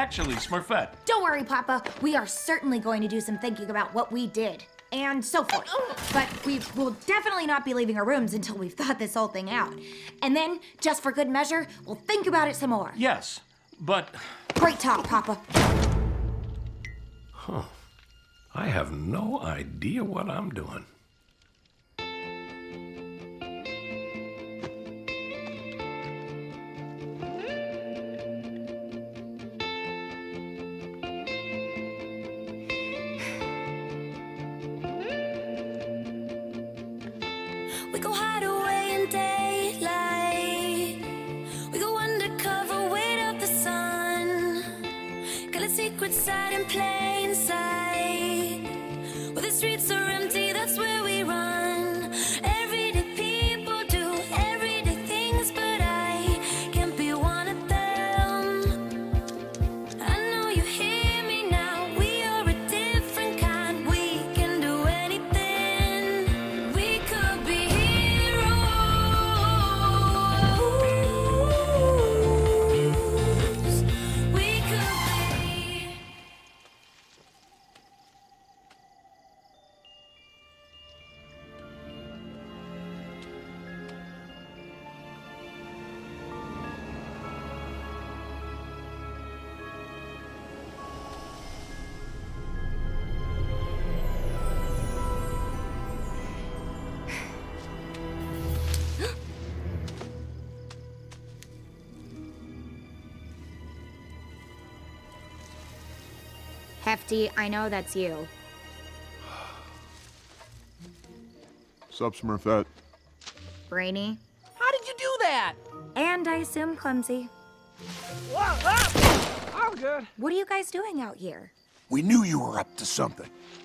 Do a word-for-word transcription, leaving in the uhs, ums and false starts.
actually, Smurfette. Don't worry, Papa. We are certainly going to do some thinking about what we did. And so forth. But we will definitely not be leaving our rooms until we've thought this whole thing out. And then, just for good measure, we'll think about it some more. Yes, but... Great talk, Papa. Huh. I have no idea what I'm doing. We go hide away in daylight. We go undercover, wait up the sun. Got a secret side in plain sight. Where the streets are empty, that's where we run. Everyday people do everyday things, but I can't be one of them. I know you hear me now. We are a different kind. We can do anything. We could be heroes. We could be. Hefty, I know that's you. Sup, Smurfette? Brainy. How did you do that? And I assume clumsy. Whoa, ah! I'm good. What are you guys doing out here? We knew you were up to something.